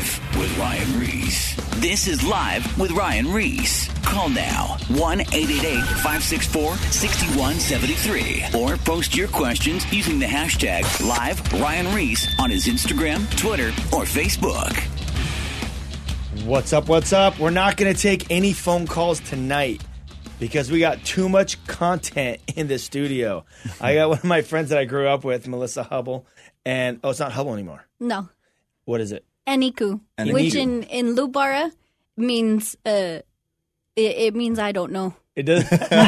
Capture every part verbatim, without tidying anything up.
Live with Ryan Reese. This is Live with Ryan Reese. Call now, one eight eight eight, five six four, six one seven three. Or post your questions using the hashtag Live Ryan Reese on his Instagram, Twitter, or Facebook. What's up, what's up? We're not going to take any phone calls tonight because we got too much content in the studio. I got one of my friends that I grew up with, Melissa Hubble, and, oh, it's not Hubble anymore. No. What is it? Aniku, Aniku. which in, in Lubara means, uh, it, it means I don't know. It does.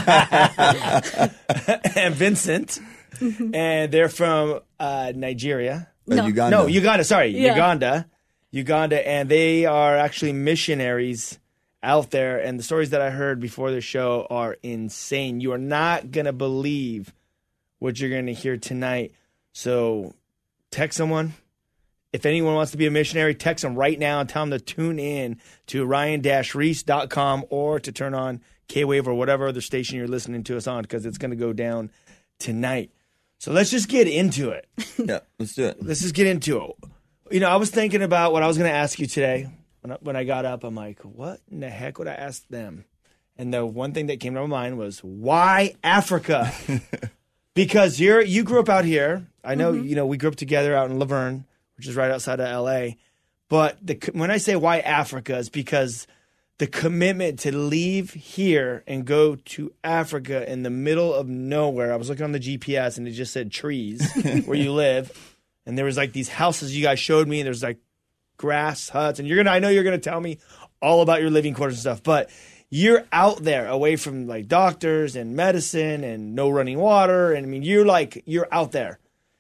And Vincent, mm-hmm. and they're from uh, Nigeria. Uh, No. Uganda. No, Uganda, sorry, Yeah. Uganda. Uganda, and they are actually missionaries out there, and the stories that I heard before the show are insane. You are not going to believe what you're going to hear tonight. So text someone. If anyone wants to be a missionary, text them right now and tell them to tune in to ryan dash reese dot com or to turn on K-Wave or whatever other station you're listening to us on, because it's going to go down tonight. So let's just get into it. Yeah, let's do it. Let's just get into it. You know, I was thinking about what I was going to ask you today. When I, when I got up, I'm like, what in the heck would I ask them? And the one thing that came to my mind was, why Africa? Because you're you grew up out here. I know, mm-hmm. you know, we grew up together out in Laverne, which is right outside of L A. But the, when I say why Africa, is because the commitment to leave here and go to Africa in the middle of nowhere. I was looking on the G P S and it just said trees where you live. And there was like these houses you guys showed me. And there's like grass huts. And you're gonna, I know you're going to tell me all about your living quarters and stuff. But you're out there away from like doctors and medicine and no running water. And I mean, you're like, you're out there.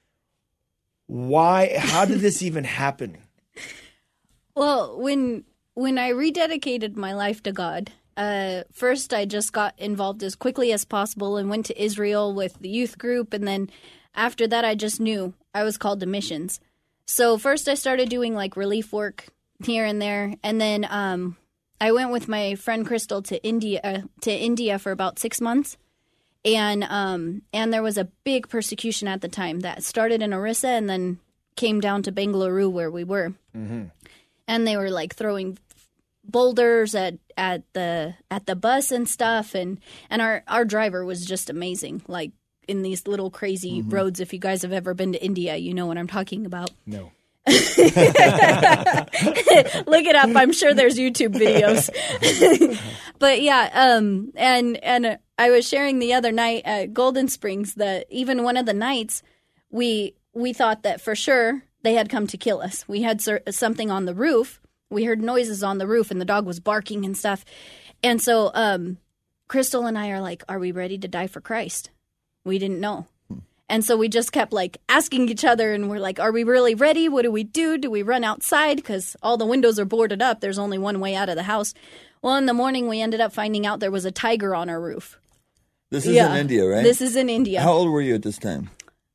Why? How did this even happen? Well, when when I rededicated my life to God, uh, first I just got involved as quickly as possible and went to Israel with the youth group. And then after that, I just knew I was called to missions. So first I started doing like relief work here and there. And then um, I went with my friend Crystal to India, uh, to India for about six months. And um, and there was a big persecution at the time that started in Orissa and then came down to Bengaluru where we were. Mm-hmm. And they were like throwing boulders at, at the at the bus and stuff. And, and our, our driver was just amazing, like in these little crazy mm-hmm. roads. If you guys have ever been to India, you know what I'm talking about. No. Look it up. I'm sure there's YouTube videos. But yeah, um, and and uh, I was sharing the other night at Golden Springs that even one of the nights we we thought that for sure they had come to kill us. We had sur- something on the roof. We heard noises on the roof, and the dog was barking and stuff. And so um, Crystal and I are like, "Are we ready to die for Christ?" We didn't know. And so we just kept, like, asking each other, and we're like, are we really ready? What do we do? Do we run outside? Because all the windows are boarded up. There's only one way out of the house. Well, in the morning, we ended up finding out there was a tiger on our roof. This is yeah. in India, right? This is in India. How old were you at this time?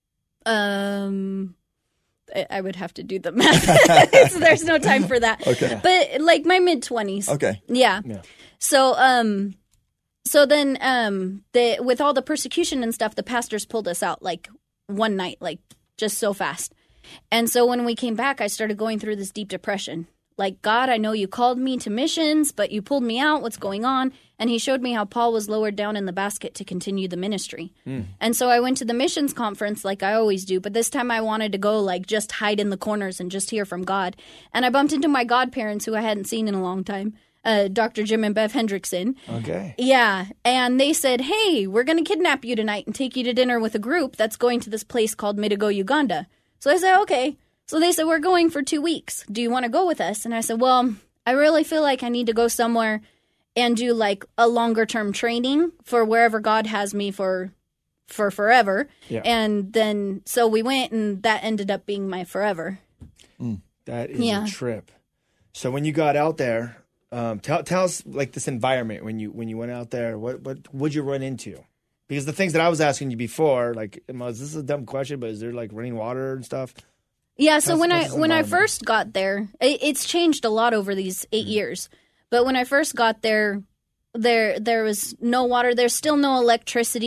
Um, I, I would have to do the math. So there's no time for that. Okay. But, like, my mid-twenties. Okay. Yeah. Yeah. So, um... So then, um, the, with all the persecution and stuff, the pastors pulled us out like one night, like just so fast. And so when we came back, I started going through this deep depression. Like, God, I know you called me to missions, but you pulled me out. What's going on? And he showed me how Paul was lowered down in the basket to continue the ministry. Mm. And so I went to the missions conference like I always do. But this time I wanted to go like just hide in the corners and just hear from God. And I bumped into my godparents who I hadn't seen in a long time. Uh, Doctor Jim and Bev Hendrickson. Okay. Yeah. And they said, hey, we're going to kidnap you tonight and take you to dinner with a group that's going to this place called Midigo, Uganda. So I said, okay. So they said, we're going for two weeks. Do you want to go with us? And I said, well, I really feel like I need to go somewhere and do like a longer term training for wherever God has me for for forever. Yeah. And then so we went, and that ended up being my forever. Mm. That is yeah. a trip. So when you got out there, Um, tell tell us like this environment when you when you went out there. What what would you run into? Because the things that I was asking you before, like, this is a dumb question, but is there like running water and stuff? Yeah. So How's, when I when I first got there, it, it's changed a lot over these eight mm-hmm. years. But when I first got there, there there was no water. There's still no electricity.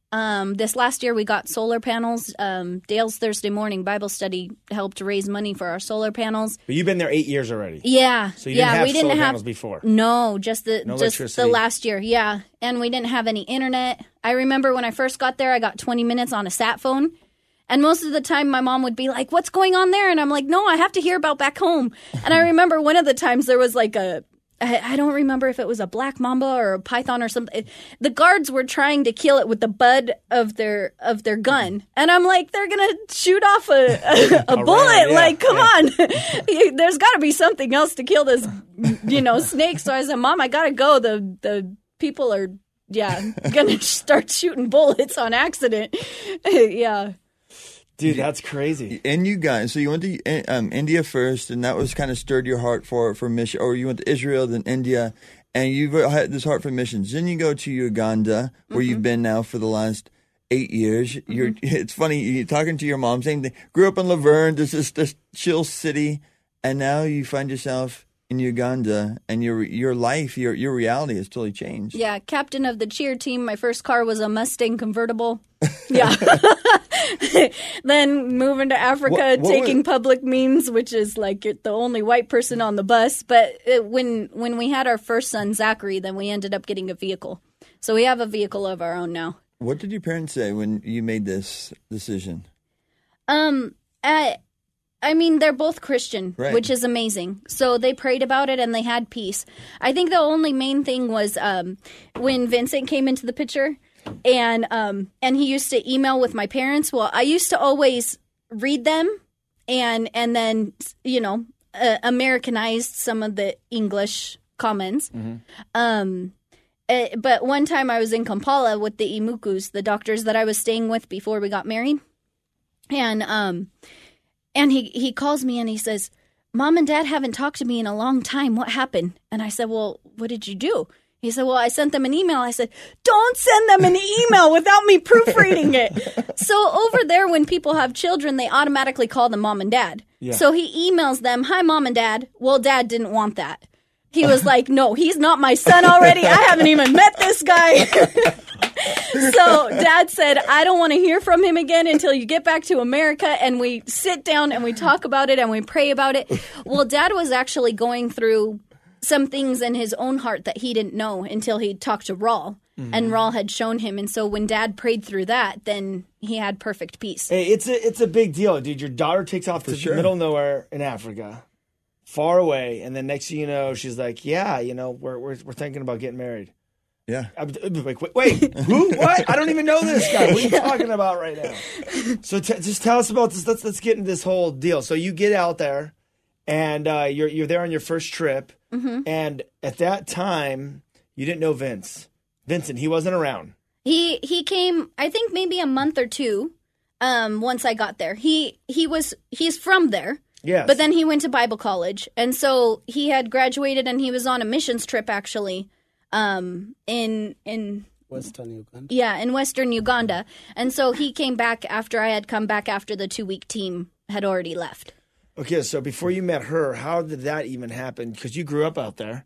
Um, this last year, we got solar panels. Um, Dale's Thursday morning Bible study helped raise money for our solar panels. But you've been there eight years already. Yeah, So you didn't yeah, have we didn't solar have panels before. No, just the No just the electricity. last year. Yeah, and we didn't have any internet. I remember when I first got there, I got twenty minutes on a sat phone. And most of the time, my mom would be like, "What's going on there?" And I'm like, "No, I have to hear about back home." And I remember one of the times there was like a, I, I don't remember if it was a black mamba or a python or something. The guards were trying to kill it with the butt of their of their gun, and I'm like, "They're gonna shoot off a a, a bullet! ram, yeah, like, come yeah. on! There's got to be something else to kill this, you know, snake." So I said, "Mom, I gotta go. The the people are yeah gonna start shooting bullets on accident." Yeah. Dude, that's crazy. And you guys, so you went to um, India first, and that was kind of stirred your heart for for mission. Or you went to Israel, then India, and you've had this heart for missions. Then you go to Uganda, where Mm-hmm. you've been now for the last eight years. Mm-hmm. You're. It's funny. You're talking to your mom, same thing. Grew up in Laverne, this is this chill city, and now you find yourself in Uganda, and your your life, your your reality has totally changed. Yeah, captain of the cheer team. My first car was a Mustang convertible. Yeah. Then moving to Africa, What- what taking was- public means, which is like you're the only white person on the bus. But it, when when we had our first son, Zachary, then we ended up getting a vehicle. So we have a vehicle of our own now. What did your parents say when you made this decision? Um, I, I mean, they're both Christian, Right. which is amazing. So they prayed about it and they had peace. I think the only main thing was um, when Vincent came into the picture, and um, and he used to email with my parents. Well, I used to always read them, and and then you know uh, Americanized some of the English comments. Um. Uh, but one time I was in Kampala with the Imukus, the doctors that I was staying with before we got married. And um, and he, he calls me and he says, "Mom and Dad haven't talked to me in a long time. What happened?" And I said, "Well, what did you do?" He said, "Well, I sent them an email." I said, "Don't send them an email without me proofreading it." So over there, when people have children, they automatically call them mom and dad. Yeah. So he emails them, "Hi, Mom and Dad." Well, Dad didn't want that. He was like, "No, he's not my son already. I haven't even met this guy." So Dad said, "I don't want to hear from him again until you get back to America." And we sit down and we talk about it and we pray about it. Well, Dad was actually going through some things in his own heart that he didn't know until he talked to Raul. Mm-hmm. And Raul had shown him. And so when Dad prayed through that, then he had perfect peace. Hey, it's a it's a big deal, dude. Your daughter takes off to sure. the middle of nowhere in Africa, far away, and then next thing you know, she's like, "Yeah, you know, we're we're we're thinking about getting married." Yeah. I'm like, wait, wait, who? What? I don't even know this guy. What are you talking about right now? So t- just tell us about this. Let's let's get into this whole deal. So you get out there, and uh, you're you're there on your first trip, Mm-hmm. and at that time, you didn't know Vince. Vincent, he wasn't around. He he came, I think maybe a month or two um, once I got there. He he was he's from there. Yes. But then he went to Bible college. And so he had graduated and he was on a missions trip actually um, in in Western Uganda. yeah, in Western Uganda. And so he came back after I had come back after the two-week team had already left. Okay, so before you met her, how did that even happen? Because you grew up out there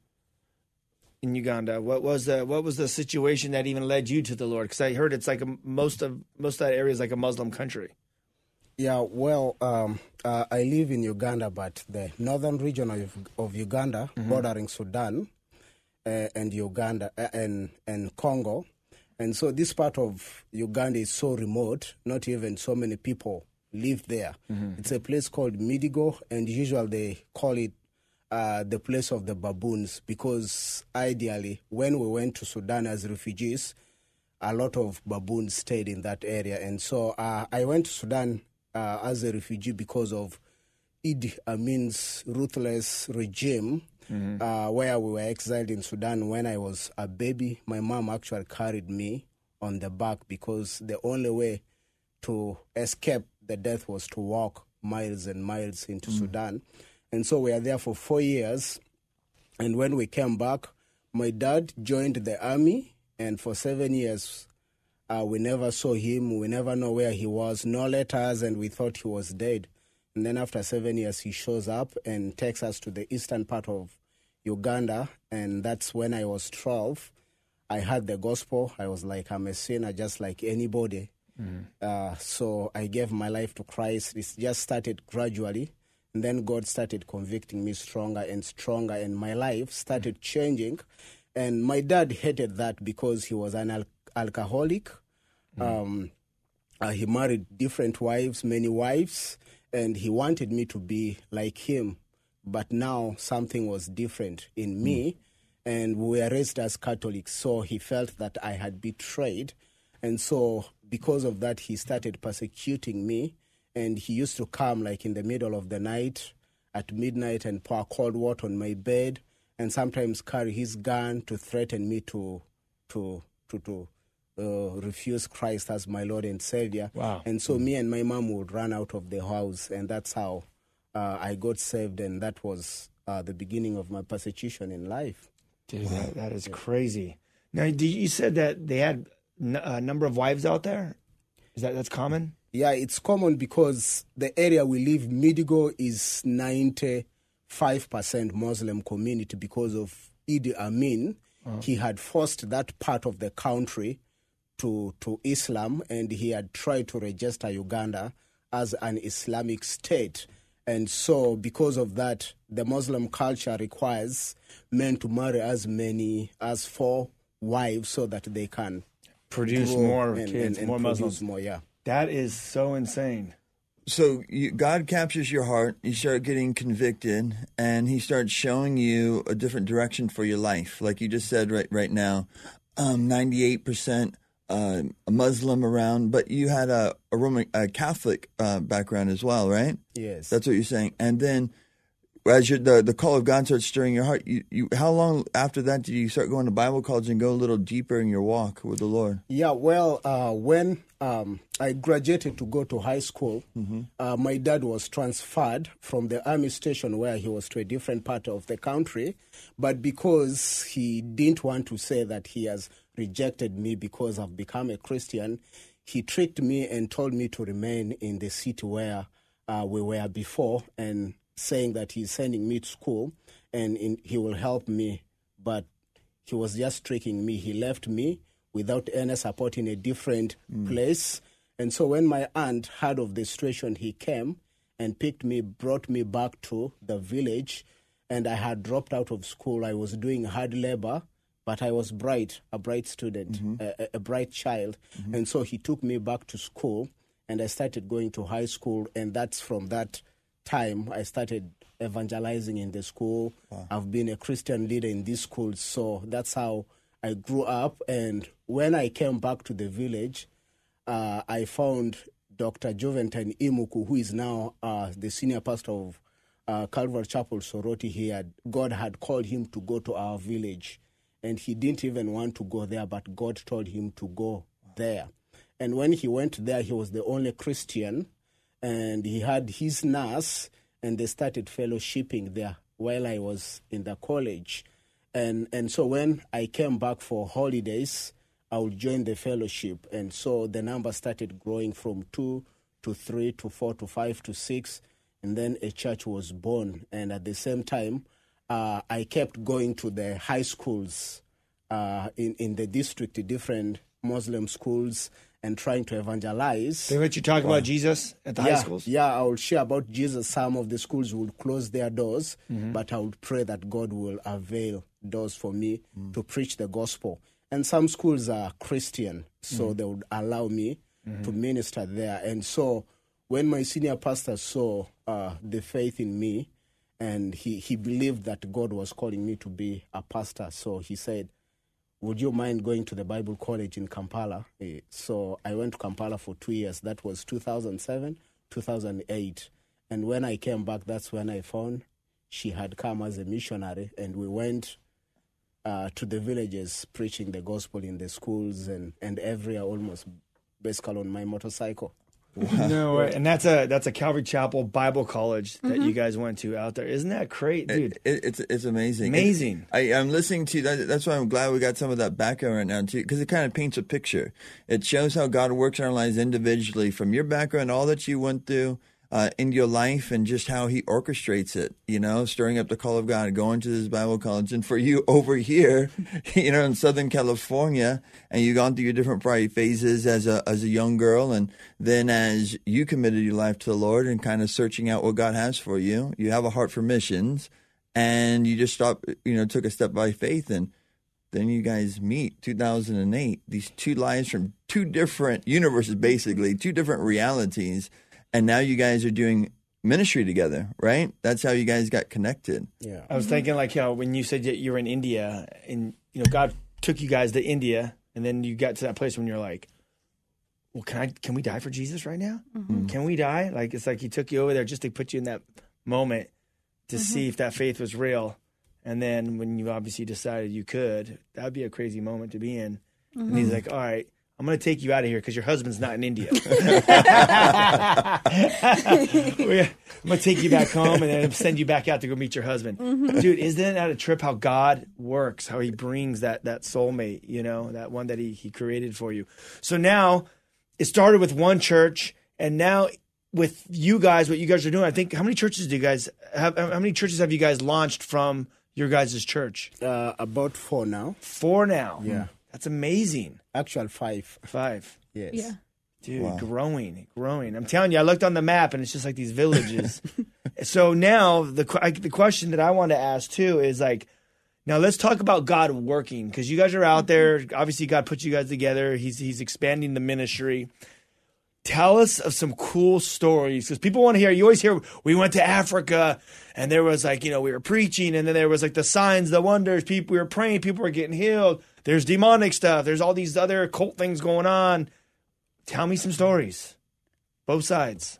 in Uganda. What was the what was the situation that even led you to the Lord? Because I heard it's like a, most of most of that area is like a Muslim country. Yeah, well, um, uh, I live in Uganda, but the northern region of, of Uganda, mm-hmm. bordering Sudan uh, and Uganda uh, and and Congo, and so this part of Uganda is so remote. Not even so many people live there. Mm-hmm. It's a place called Midigo, and usually they call it uh, the place of the baboons because ideally, when we went to Sudan as refugees, a lot of baboons stayed in that area, and so uh, I went to Sudan Uh, as a refugee because of Idi Amin's ruthless regime, mm-hmm. uh, where we were exiled in Sudan when I was a baby. My mom actually carried me on the back because the only way to escape the death was to walk miles and miles into mm-hmm. Sudan. And so we were there for four years. And when we came back, my dad joined the army, and for seven years, Uh, we never saw him. We never know where he was. No letters, and we thought he was dead. And then after seven years, he shows up and takes us to the eastern part of Uganda, and that's when I was twelve. I heard the gospel. I was like, I'm a sinner just like anybody. Mm-hmm. Uh, so I gave my life to Christ. It just started gradually. And then God started convicting me stronger and stronger. And my life started changing. And my dad hated that because he was an al- alcoholic. Mm-hmm. Um, uh, he married different wives, many wives. And he wanted me to be like him. But now something was different in me. And we were raised as Catholics. So he felt that I had betrayed. And so because of that, he started persecuting me. And he used to come like in the middle of the night at midnight and pour cold water on my bed and sometimes carry his gun to threaten me to to to, to uh, refuse Christ as my Lord and Savior. Wow. And so me and my mom would run out of the house, and that's how uh, I got saved, and that was uh, the beginning of my persecution in life. Dude, that, that is crazy. Now, did you said that they had n- a number of wives out there? Is that that's common? Yeah, it's common because the area we live, Midigo, is ninety-five percent Muslim community because of Idi Amin. Uh-huh. He had forced that part of the country to, to Islam, and he had tried to register Uganda as an Islamic state. And so because of that, the Muslim culture requires men to marry as many as four wives so that they can produce more and, kids, and, and more Muslims. More, yeah. That is so insane. So you, God captures your heart. You start getting convicted, and He starts showing you a different direction for your life. Like you just said right right now, um, ninety-eight percent uh, a Muslim around, but you had a, a Roman a Catholic uh, background as well, right? Yes. That's what you're saying. And then as you're, the, the call of God starts stirring your heart, you, you how long after that did you start going to Bible college and go a little deeper in your walk with the Lord? Yeah, well, uh, when um, I graduated to go to high school, mm-hmm. uh, my dad was transferred from the army station where he was to a different part of the country. But because he didn't want to say that he has rejected me because I've become a Christian, he tricked me and told me to remain in the city where uh, we were before, and saying that he's sending me to school and in, he will help me. But he was just tricking me. He left me without any support in a different mm. place. And so when my aunt heard of the situation, he came and picked me, brought me back to the village. And I had dropped out of school. I was doing hard labor, but I was bright, a bright student, mm-hmm. a, a bright child. Mm-hmm. And so he took me back to school, and I started going to high school. And that's from that time I started evangelizing in the school. Wow. I've been a Christian leader in this school, so that's how I grew up. And when I came back to the village, uh, I found Doctor Joventine Imuku, who is now uh, the senior pastor of uh, Calvary Chapel Soroti. He had God had called him to go to our village, and he didn't even want to go there, but God told him to go there. And when he went there, he was the only Christian. And he had his nurse, and they started fellowshipping there while I was in the college. And and so when I came back for holidays, I would join the fellowship. And so the number started growing from two to three to four to five to six. And then a church was born. And at the same time, uh, I kept going to the high schools uh, in, in the district, different Muslim schools, and trying to evangelize. They let you talk wow. about Jesus at the yeah, high schools? Yeah, I will share about Jesus. Some of the schools will close their doors, mm-hmm. but I would pray that God will avail doors for me mm. to preach the gospel. And some schools are Christian, so mm-hmm. they would allow me mm-hmm. to minister there. And so when my senior pastor saw uh, the faith in me, and he, he believed that God was calling me to be a pastor, so he said, would you mind going to the Bible college in Kampala? So I went to Kampala for two years. That was two thousand seven, two thousand eight. And when I came back, that's when I found she had come as a missionary. And we went uh, to the villages preaching the gospel in the schools and, and everywhere, almost basically on my motorcycle. Wow. No way. And that's a that's a Calvary Chapel Bible College that mm-hmm. you guys went to out there. Isn't that great, dude? It, it, it's it's amazing. Amazing. It, I, I'm listening to that. That's why I'm glad we got some of that background right now, too, because it kind of paints a picture. It shows how God works in our lives individually, from your background, all that you went through, uh, in your life and just how he orchestrates it, you know, stirring up the call of God, going to this Bible college. And for you over here, you know, in Southern California, and you've gone through your different probably phases as a as a young girl, and then as you committed your life to the Lord and kind of searching out what God has for you, you have a heart for missions, and you just stopped, you know, took a step by faith, and then you guys meet, two thousand eight, these two lives from two different universes, basically, two different realities. And now you guys are doing ministry together, right? That's how you guys got connected. Yeah. I was thinking, like, you know, when you said that you were in India, and, you know, God took you guys to India, and then you got to that place when you're like, well, can I, can we die for Jesus right now? Mm-hmm. Can we die? Like, it's like he took you over there just to put you in that moment to mm-hmm. see if that faith was real. And then when you obviously decided you could, that would be a crazy moment to be in. Mm-hmm. And he's like, all right, I'm going to take you out of here because your husband's not in India. I'm going to take you back home and then send you back out to go meet your husband. Mm-hmm. Dude, isn't that a trip how God works, how he brings that that soulmate, you know, that one that he, he created for you. So now it started with one church, and now with you guys, what you guys are doing, I think, how many churches do you guys have? How many churches have you guys launched from your guys' church? Uh, about four now. Four now. Yeah. That's amazing. Actual five. Five. Yes. Yeah. Dude, Wow. growing, growing. I'm telling you, I looked on the map and it's just like these villages. So now the I, the question that I want to ask too is like, now let's talk about God working, because you guys are out there. Obviously, God put you guys together. He's He's expanding the ministry. Tell us of some cool stories, because people want to hear. You always hear we went to Africa and there was like, you know, we were preaching, and then there was like the signs, the wonders. People, we were praying, people were getting healed. There's demonic stuff. There's all these other occult things going on. Tell me some stories, both sides.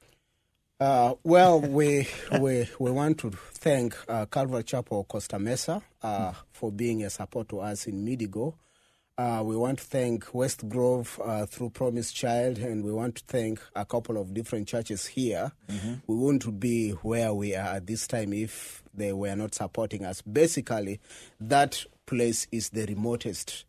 Uh, well, we we we want to thank uh, Calvary Chapel Costa Mesa uh, for being a support to us in Midigo. Uh, we want to thank West Grove uh, through Promised Child, and we want to thank a couple of different churches here. Mm-hmm. We wouldn't be where we are at this time if they were not supporting us. Basically, that place is the remotest,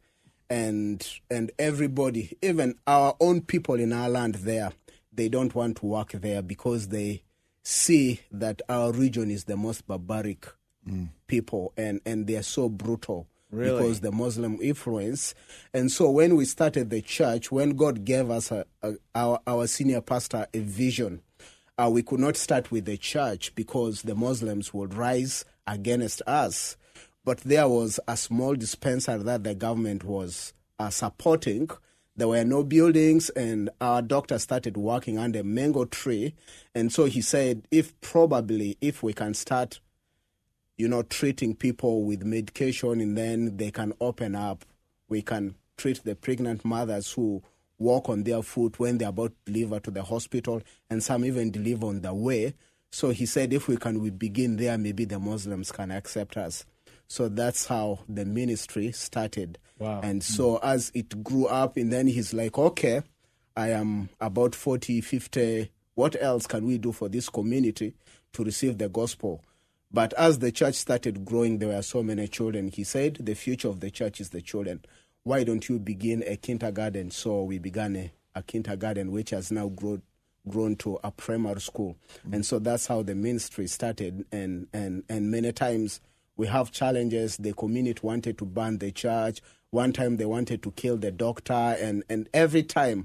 and and everybody, even our own people in our land there, they don't want to work there because they see that our region is the most barbaric mm. people, and, and they are so brutal. Really? Because the Muslim influence. And so when we started the church, when God gave us a, a, our, our senior pastor a vision, uh, we could not start with the church because the Muslims would rise against us. But there was a small dispensary that the government was uh, supporting. There were no buildings, and our doctor started working under a mango tree. And so he said, if probably, if we can start you know, treating people with medication, and then they can open up. We can treat the pregnant mothers who walk on their foot when they're about to deliver to the hospital, and some even deliver on the way. So he said, if we can we begin there, maybe the Muslims can accept us. So that's how the ministry started. Wow. And so as it grew up, and then he's like, okay, I am about forty, fifty. What else can we do for this community to receive the gospel? But as the church started growing, there were so many children. He said, the future of the church is the children. Why don't you begin a kindergarten? So we began a, a kindergarten, which has now grown grown to a primary school. Mm-hmm. And so that's how the ministry started. And, and, and many times we have challenges. The community wanted to burn the church. One time they wanted to kill the doctor. And, and every time,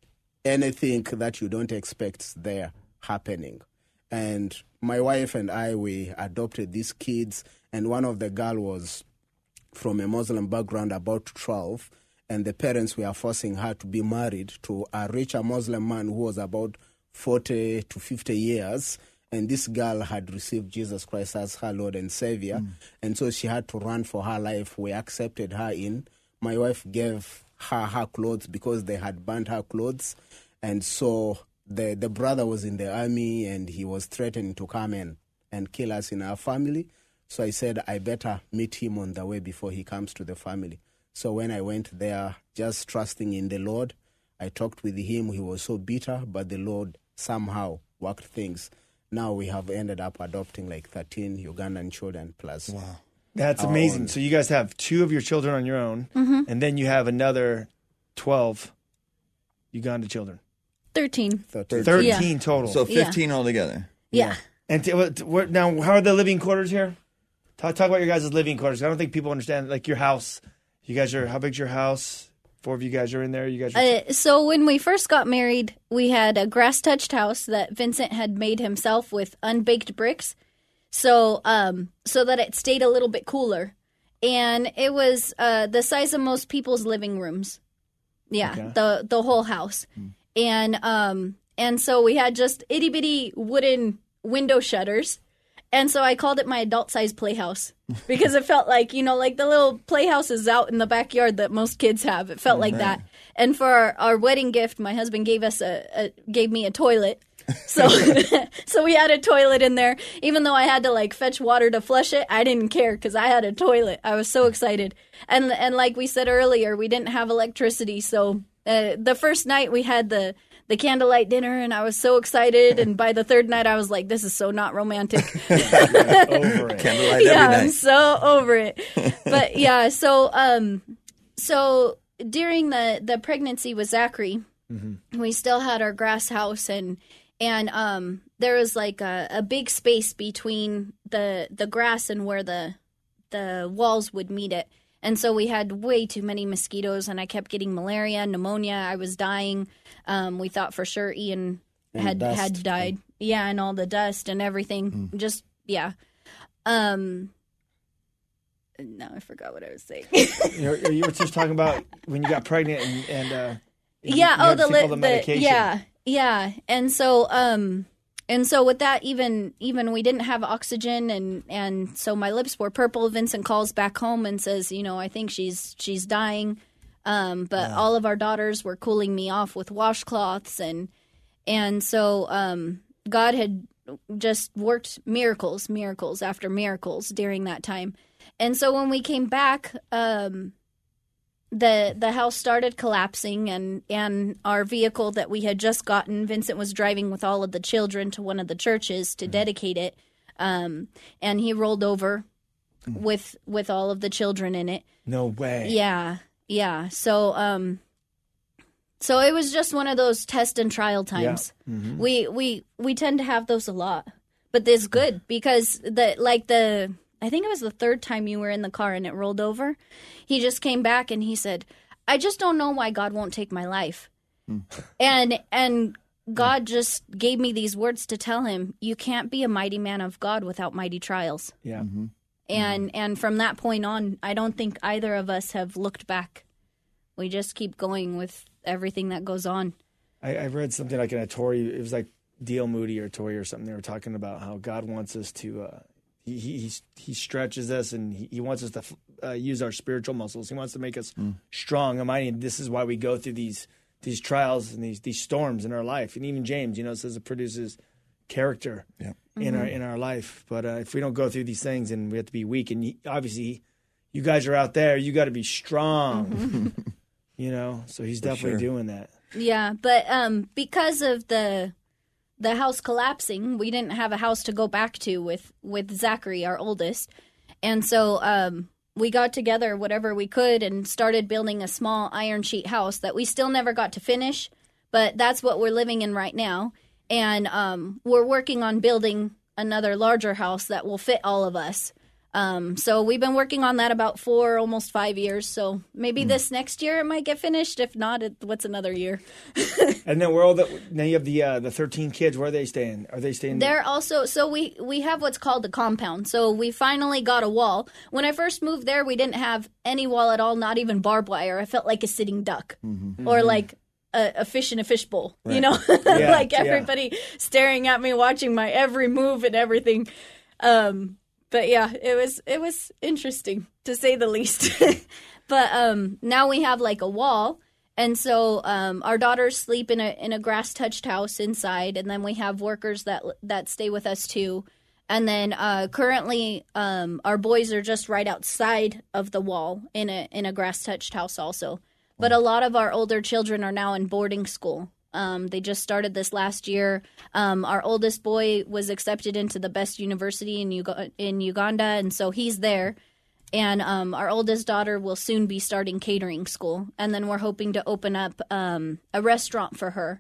anything that you don't expect is there happening. And my wife and I, we adopted these kids, and one of the girl was from a Muslim background, about twelve, and the parents were forcing her to be married to a richer Muslim man who was about forty to fifty years, and this girl had received Jesus Christ as her Lord and Savior, mm. and so she had to run for her life. We accepted her in. My wife gave her her clothes because they had burnt her clothes, and so The the brother was in the army, and he was threatening to come and, and kill us in our family. So I said, I better meet him on the way before he comes to the family. So when I went there, just trusting in the Lord, I talked with him. He was so bitter, but the Lord somehow worked things. Now we have ended up adopting like thirteen Ugandan children plus. Wow. That's amazing. own. So you guys have two of your children on your own, Mm-hmm. and then you have another twelve Uganda children. thirteen. thirteen. thirteen Yeah. total. So fifteen altogether. Yeah. and t- what- what- now, how are the living quarters here? Talk, talk about your guys' living quarters. I don't think people understand, like, your house. You guys are, how big's your house? Four of you guys are in there. You guys are... Uh, so when we first got married, we had a grass-touched house that Vincent had made himself with unbaked bricks, so um, so that it stayed a little bit cooler. And it was uh, the size of most people's living rooms. Yeah, Okay. the the whole house. And um, and so we had just itty-bitty wooden window shutters. And so I called it my adult-sized playhouse because it felt like, you know, like the little playhouses out in the backyard that most kids have. It felt like that. And for our, our wedding gift, my husband gave us a, a gave me a toilet. So so we had a toilet in there. Even though I had to like fetch water to flush it, I didn't care because I had a toilet. I was so excited. And and like we said earlier, we didn't have electricity. So uh, the first night we had the the candlelight dinner, and I was so excited. And by the third night, I was like, "This is so not romantic." over it. Candlelight yeah, every I'm night. so over it. But yeah, so um, so during the the pregnancy with Zachary, we still had our grass house, and and um, there was like a, a big space between the the grass and where the the walls would meet it. And so we had way too many mosquitoes, and I kept getting malaria, pneumonia. I was dying. Um, we thought for sure Ian And had dust. had died. Yeah, and all the dust and everything. Just yeah. Um. No, I forgot what I was saying. You, know, you were just talking about when you got pregnant and, and uh, you- yeah. you Oh, had to the, take li- all the the medication. yeah, yeah. And so um. And so with that, even even we didn't have oxygen, and, and so my lips were purple. Vincent calls back home and says, you know, I think she's she's dying. Um, but all of our daughters were cooling me off with washcloths, and and so um, God had just worked miracles, miracles after miracles during that time. And so when we came back, um, the the house started collapsing, and and our vehicle that we had just gotten, Vincent was driving with all of the children to one of the churches to dedicate it, um, and he rolled over with with all of the children in it. No way. Yeah, yeah. So um, so it was just one of those test and trial times. We we we tend to have those a lot, but it's good because the like the. I think it was the third time you were in the car and it rolled over. He just came back and he said, I just don't know why God won't take my life. And and God just gave me these words to tell him, you can't be a mighty man of God without mighty trials. Yeah. And and from that point on, I don't think either of us have looked back. We just keep going with everything that goes on. I, I read something like in a Tory, it was like D L Moody or Tory or something. They were talking about how God wants us to, uh, he, he he stretches us and he, he wants us to uh, use our spiritual muscles. He wants to make us strong and mighty. And this is why we go through these these trials and these these storms in our life. And even James, you know, says it produces character Yeah. in our in our life. But uh, if we don't go through these things, and we have to be weak. And you, obviously, you guys are out there. You got to be strong. You know, so he's definitely sure. doing that. Yeah, but um, because of the the house collapsing, we didn't have a house to go back to with, with Zachary, our oldest. And so um, we got together whatever we could and started building a small iron sheet house that we still never got to finish, but that's what we're living in right now. And um, we're working on building another larger house that will fit all of us. Um, so we've been working on that about four, almost five years. So maybe this next year it might get finished. If not, it, what's another year? And then we're all the, now you have the uh, the thirteen kids. Where are they staying? Are they staying? They're also, so we, we have what's called a compound. So we finally got a wall. When I first moved there, we didn't have any wall at all, not even barbed wire. I felt like a sitting duck or like a, a fish in a fishbowl, you know, Yeah, like yeah. everybody staring at me, watching my every move and everything. Um, but yeah, it was, it was interesting to say the least. But um, now we have like a wall. And so um, our daughters sleep in a in a grass-touched house inside, and then we have workers that that stay with us too. And then uh, currently, um, our boys are just right outside of the wall in a in a grass-touched house also. But a lot of our older children are now in boarding school. Um, they just started this last year. Um, our oldest boy was accepted into the best university in Uga- in Uganda, and so he's there. And um, our oldest daughter will soon be starting catering school. And then we're hoping to open up um, a restaurant for her.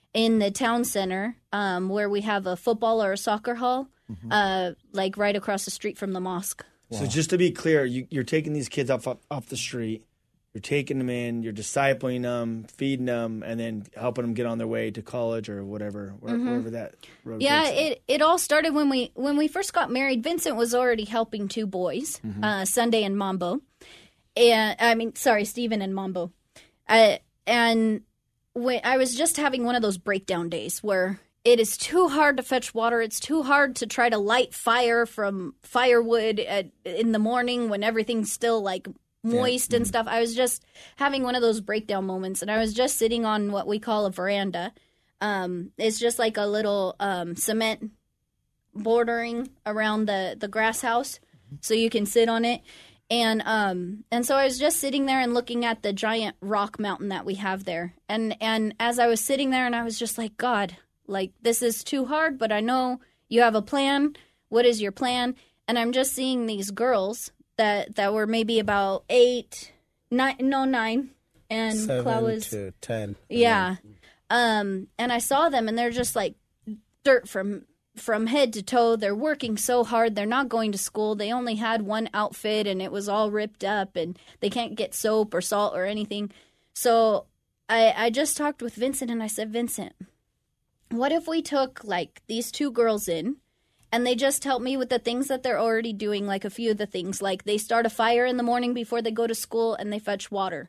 in the town center, um, where we have a football or a soccer hall, mm-hmm. uh, like right across the street from the mosque. So just to be clear, you, you're taking these kids off off the street, you're taking them in, you're discipling them, feeding them, and then helping them get on their way to college or whatever, where, mm-hmm. wherever that road yeah, takes them. it it all started when we when we first got married. Vincent was already helping two boys, mm-hmm. uh, Sunday and Mambo, and I mean, sorry, Stephen and Mambo, uh, and when I was just having one of those breakdown days where it is too hard to fetch water. It's too hard to try to light fire from firewood at, in the morning when everything's still like moist yeah. and stuff. I was just having one of those breakdown moments, and I was just sitting on what we call a veranda. Um, it's just like a little um, cement bordering around the, the grass house, so you can sit on it. And um, and so I was just sitting there and looking at the giant rock mountain that we have there. And and as I was sitting there, and I was just like, God, like, this is too hard, but I know you have a plan. What is your plan? And I'm just seeing these girls that, that were maybe about eight, nine, no, nine. And Seven Clau was to ten. Yeah. Um, and I saw them, and they're just like dirt from from head to toe. They're working so hard. They're not going to school. They only had one outfit, and it was all ripped up, and they can't get soap or salt or anything. So I, I just talked with Vincent, and I said, Vincent, what if we took, like, these two girls in, and they just help me with the things that they're already doing, like a few of the things. Like, they start a fire in the morning before they go to school, and they fetch water.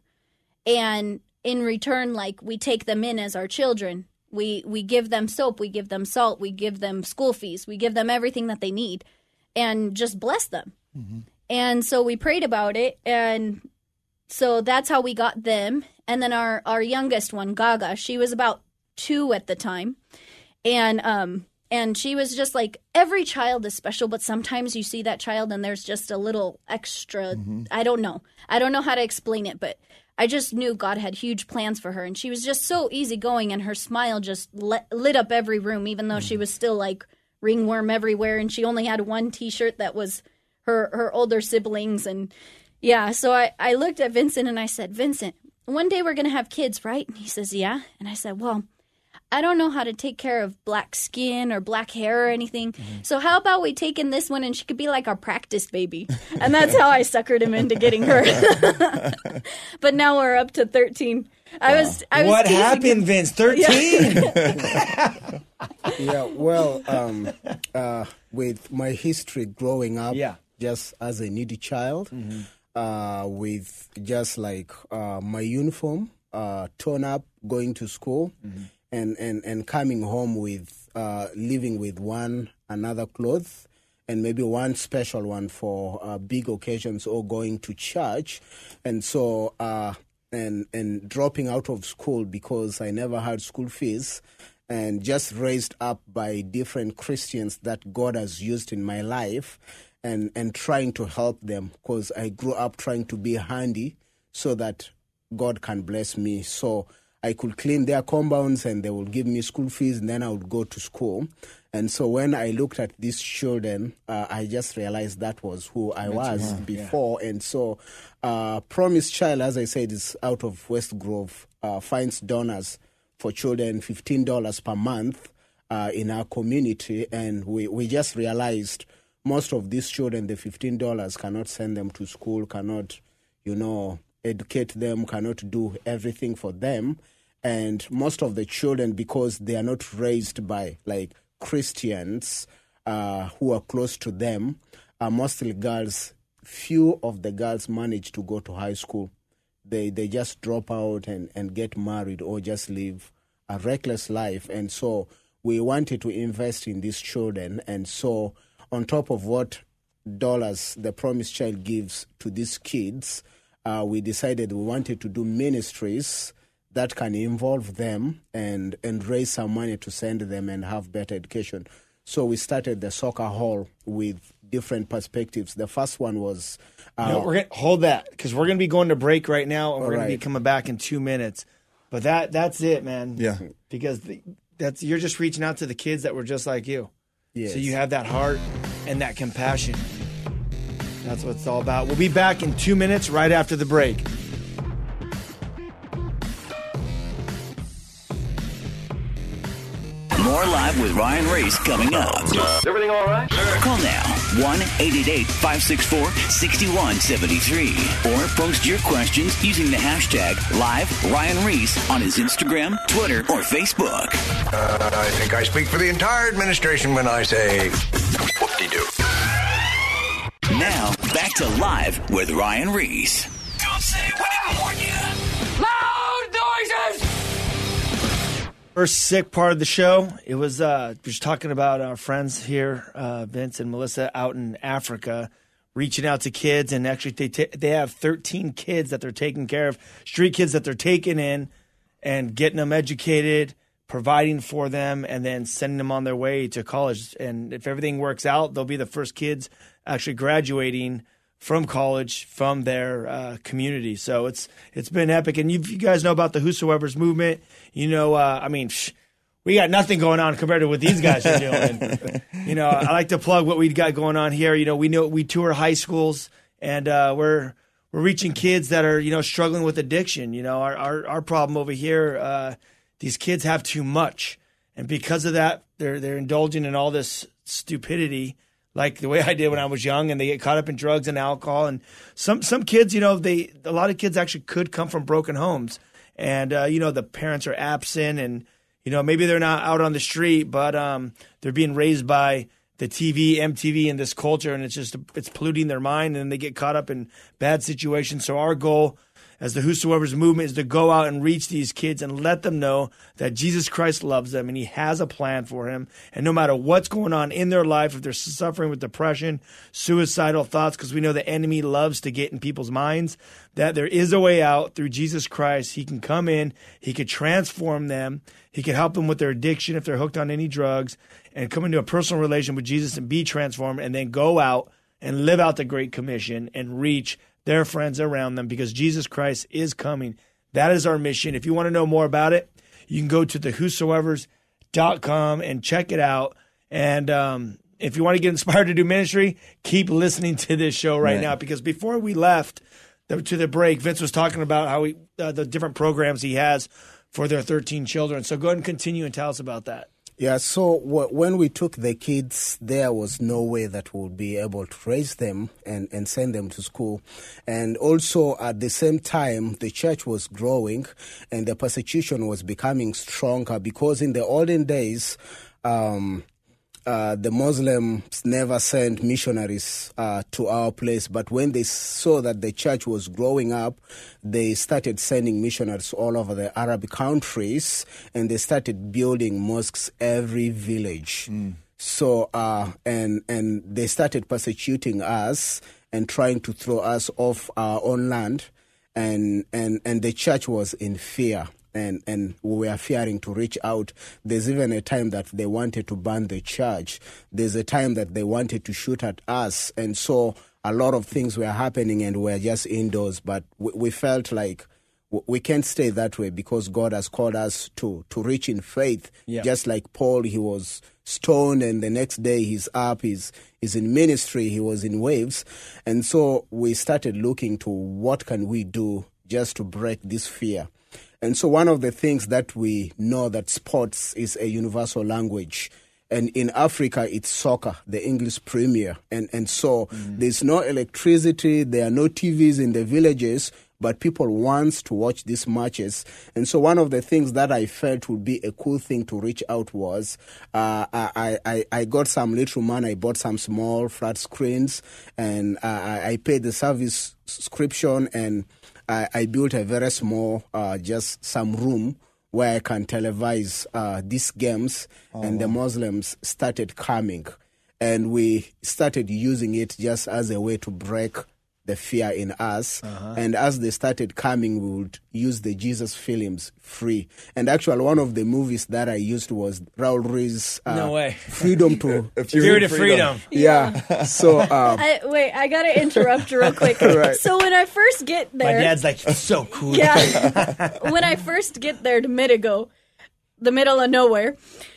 And in return, like, we take them in as our children. We we give them soap, we give them salt, we give them school fees, we give them everything that they need, and just bless them. Mm-hmm. And so we prayed about it, and so that's how we got them. And then our, our youngest one, Gaga, she was about two at the time, and um and she was just like, every child is special, but sometimes you see that child and there's just a little extra. Mm-hmm. I don't know. I don't know how to explain it, but I just knew God had huge plans for her, and she was just so easygoing, and her smile just lit, lit up every room, even though mm-hmm. she was still like ringworm everywhere, and she only had one T-shirt that was her her older siblings. And yeah, so I, I looked at Vincent and I said, Vincent, one day we're going to have kids, right? And he says, yeah. And I said, well, I don't know how to take care of black skin or black hair or anything. Mm-hmm. So how about we take in this one, and she could be like our practice baby. And that's how I suckered him into getting her. But now we're up to thirteen. I wow. was, I was What happened, him. Vince? thirteen? Yeah, yeah well, um, uh, with my history growing up, yeah. just as a needy child, mm-hmm. uh, with just like uh, my uniform, uh, torn up, going to school, mm-hmm. and, and, and coming home with, uh, living with one another clothes, and maybe one special one for uh, big occasions, or going to church. And so, uh, and and dropping out of school because I never had school fees, and just raised up by different Christians that God has used in my life, and, and trying to help them, because I grew up trying to be handy so that God can bless me. So I could clean their compounds, and they would give me school fees, and then I would go to school. And so when I looked at these children, uh, I just realized that was who I That's was right. before. Yeah. And so uh, Promise Child, as I said, is out of West Grove, uh, finds donors for children fifteen dollars per month uh, in our community. And we, we just realized most of these children, the fifteen dollars cannot send them to school, cannot, you know, educate them, cannot do everything for them. And most of the children, because they are not raised by, like, Christians uh, who are close to them, are mostly girls. Few of the girls manage to go to high school. They they just drop out and, and get married, or just live a reckless life. And so we wanted to invest in these children. And so on top of what dollars the Promised Child gives to these kids, uh, we decided we wanted to do ministries that can involve them and, and raise some money to send them and have better education. So we started the soccer hall with different perspectives. The first one was... Uh, no, we're gonna hold that, because we're going to be going to break right now, and we're going right. to be coming back in two minutes. But that that's it, man. Yeah. Because the, that's you're just reaching out to the kids that were just like you. Yes. So you have that heart and that compassion. That's what it's all about. We'll be back in two minutes right after the break. More Live with Ryan Reese coming up. Is everything all right? Call now one eight eight eight, five six four, six one seven three or post your questions using the hashtag Live Ryan Reese on his Instagram, Twitter, or Facebook. Uh, I think I speak for the entire administration when I say whoop-de-doo. Now, back to Live with Ryan Reese. Don't say we didn't warn you. Loud noises! First sick part of the show, it was uh, we were talking about our friends here, uh, Vince and Melissa, out in Africa, reaching out to kids, and actually they t- they have thirteen kids that they're taking care of, street kids that they're taking in and getting them educated, providing for them, and then sending them on their way to college. And if everything works out, they'll be the first kids actually graduating from college from their uh, community. So it's it's been epic. And you, you guys know about the Whosoever's movement. You know, uh, I mean, psh, we got nothing going on compared to what these guys are doing. You know, I like to plug what we got going on here. You know, we know we tour high schools, and uh, we're we're reaching kids that are, you know, struggling with addiction. You know, our our, our problem over here, uh, these kids have too much, and because of that, they're they're indulging in all this stupidity, like the way I did when I was young, and they get caught up in drugs and alcohol. And some some kids, you know, they a lot of kids actually could come from broken homes, and uh, you know, the parents are absent, and you know, maybe they're not out on the street, but um, they're being raised by the T V, M T V, and this culture, and it's just it's polluting their mind, and they get caught up in bad situations. So our goal as the Whosoever's movement is to go out and reach these kids and let them know that Jesus Christ loves them and he has a plan for him. And no matter what's going on in their life, if they're suffering with depression, suicidal thoughts, because we know the enemy loves to get in people's minds, that there is a way out through Jesus Christ. He can come in, he could transform them, he could help them with their addiction if they're hooked on any drugs, and come into a personal relation with Jesus and be transformed, and then go out and live out the Great Commission and reach their friends around them, because Jesus Christ is coming. That is our mission. If you want to know more about it, you can go to the whosoevers dot com and check it out. And um, if you want to get inspired to do ministry, keep listening to this show right Yeah. now, because before we left the, to the break, Vince was talking about how he, uh, the different programs he has for their thirteen children. So go ahead and continue and tell us about that. Yeah, so w- when we took the kids, there was no way that we would be able to raise them and, and send them to school. And also at the same time, the church was growing and the persecution was becoming stronger, because in the olden days, um, uh, the Muslims never sent missionaries uh, to our place. But when they saw that the church was growing up, they started sending missionaries all over the Arab countries, and they started building mosques every village. Mm. So, uh, and and they started persecuting us and trying to throw us off our own land, and and and the church was in fear. And and we were fearing to reach out. There's even a time that they wanted to burn the church. There's a time that they wanted to shoot at us. And so a lot of things were happening, and we're just indoors. But we, we felt like we can't stay that way, because God has called us to, to reach in faith. Yeah. Just like Paul, he was stoned, and the next day he's up, he's, he's in ministry, he was in waves. And so we started looking to what can we do just to break this fear. And so one of the things that we know, that sports is a universal language. And in Africa, it's soccer, the English Premier. And, and so mm-hmm. there's no electricity, there are no T Vs in the villages, but people want to watch these matches. And so one of the things that I felt would be a cool thing to reach out was uh, I, I, I got some little money. I bought some small flat screens, and uh, I, I paid the service subscription, and I, I built a very small, uh, just some room where I can televise uh, these games, oh, and wow. the Muslims started coming. And we started using it just as a way to break the fear in us. Uh-huh. And as they started coming, we would use the Jesus films free. And actually, one of the movies that I used was Raul Ruiz's uh, no way. Freedom to... Fury to Freedom. Yeah. yeah. So, um, I, wait, I got to interrupt real quick. Right. So when I first get there... My dad's like, it's so cool. Yeah. When I first get there to Mitigo, the middle of nowhere...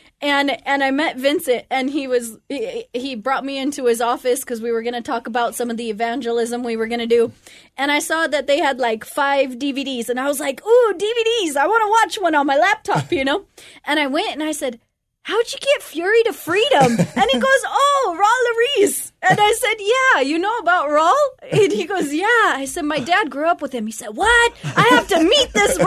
And and I met Vincent, and he was he, he brought me into his office because we were going to talk about some of the evangelism we were going to do. And I saw that they had like five D V Ds, and I was like, ooh, D V Ds, I want to watch one on my laptop, you know? And I went and I said, how'd you get Fury to freedom? And he goes, oh, Raul Larice. And I said, yeah, you know about Raul? And he goes, yeah. I said, my dad grew up with him. He said, what? I have to meet this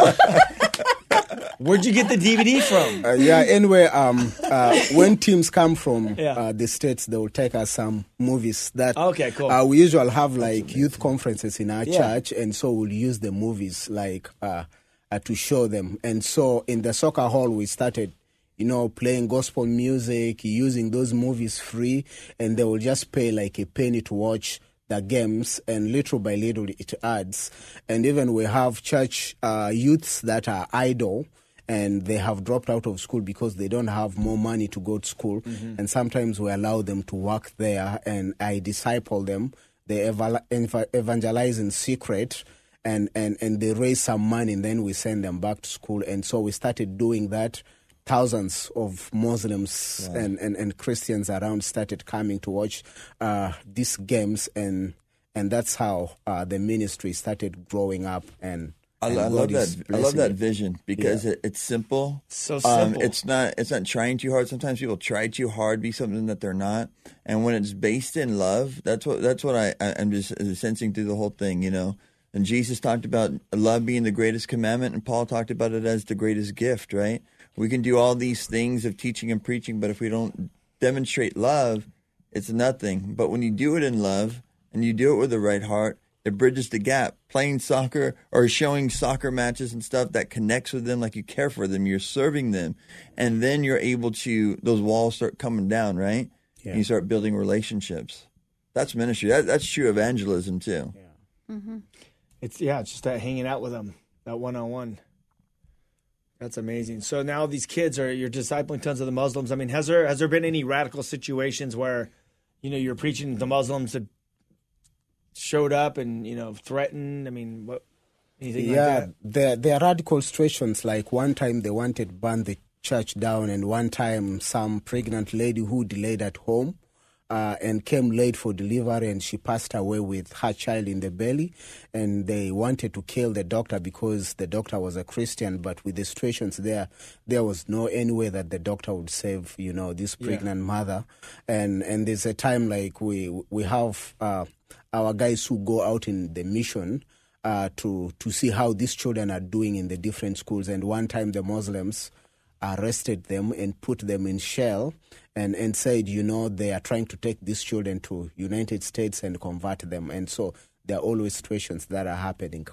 Raul. Where'd you get the D V D from? Uh, yeah, anyway, um, uh, when teams come from Yeah. uh, the States, they will take us some movies that Okay, cool. uh, we usually have like youth conferences in our Yeah. church, and so we'll use the movies like uh, uh, to show them. And so in the soccer hall, we started, you know, playing gospel music, using those movies free, and they will just pay like a penny to watch the games, and little by little it adds. And even we have church uh, youths that are idle, and they have dropped out of school because they don't have more money to go to school. Mm-hmm. And sometimes we allow them to work there, and I disciple them. They eval- ev- evangelize in secret, and, and, and they raise some money, and then we send them back to school. And so we started doing that. Thousands of Muslims Wow. and, and, and Christians around started coming to watch uh, these games, and and that's how uh, the ministry started growing up. And I, and I God love is that. I love blessing that it. vision because Yeah. it, it's simple. So Um, simple. it's not. It's not trying too hard. Sometimes people try too hard, be something that they're not. And when it's based in love, that's what that's what I, I I'm just sensing through the whole thing. You know, and Jesus talked about love being the greatest commandment, and Paul talked about it as the greatest gift. Right? We can do all these things of teaching and preaching, but if we don't demonstrate love, it's nothing. But when you do it in love and you do it with the right heart, it bridges the gap. Playing soccer or showing soccer matches and stuff that connects with them, like you care for them, you're serving them. And then you're able to, those walls start coming down, right? Yeah. And you start building relationships. That's ministry. That, that's true evangelism too. It's yeah, it's just that hanging out with them, that one on one. That's amazing. So now these kids are you're discipling tons of the Muslims. I mean, has there has there been any radical situations where, you know, you're preaching to the Muslims that showed up and, you know, threatened? I mean, what anything Yeah, like that? there there are radical situations. Like one time they wanted to burn the church down, and one time some pregnant lady who delayed at home uh, and came late for delivery, and she passed away with her child in the belly, and they wanted to kill the doctor because the doctor was a Christian. But with the situations there, there was no any way that the doctor would save, you know, this pregnant Yeah. mother. And and there's a time like we we have uh, our guys who go out in the mission. Uh, to to see how these children are doing in the different schools. And one time the Muslims arrested them and put them in shell and, and said, you know, they are trying to take these children to United States and convert them. And so there are always situations that are happening.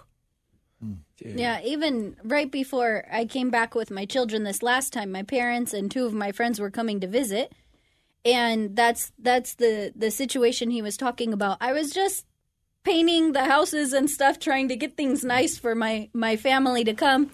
Yeah, even right before I came back with my children this last time, my parents and two of my friends were coming to visit. And that's that's the, the situation he was talking about. I was just painting the houses and stuff, trying to get things nice for my, my family to come.